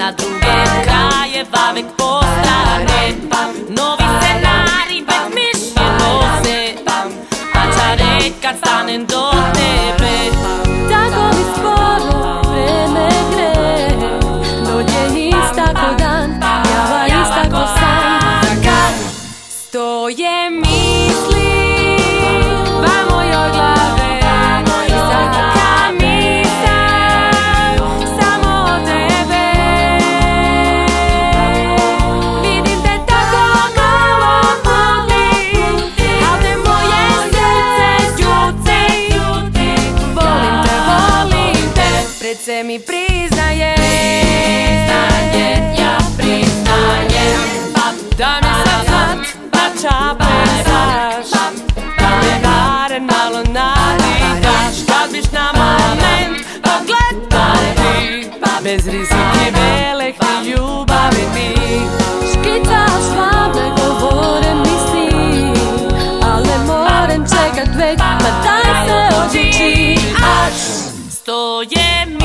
na druge krajeva vek postrane. Novi scenarij vek mišlje nose, a čaret kad stanem do tebe. Tako mi sporo vreme gre, dođe istako dan, java istako san. Za kad stoje misli va mojoj glave, svaka misao samo o tebe. Vidim te tako malo puti, al te moje srce ljuti. Volim te, pred se mi priznaje. ja priznajem, Da mi sad znat, da čapesaš, da me barem malo navikaš. Kad biš na moment pogledati, bez rizike velike ljubavi mi. Škitaš vam ne govore misli, al ne morem čekat vek, pa daj se odluči. stoje mi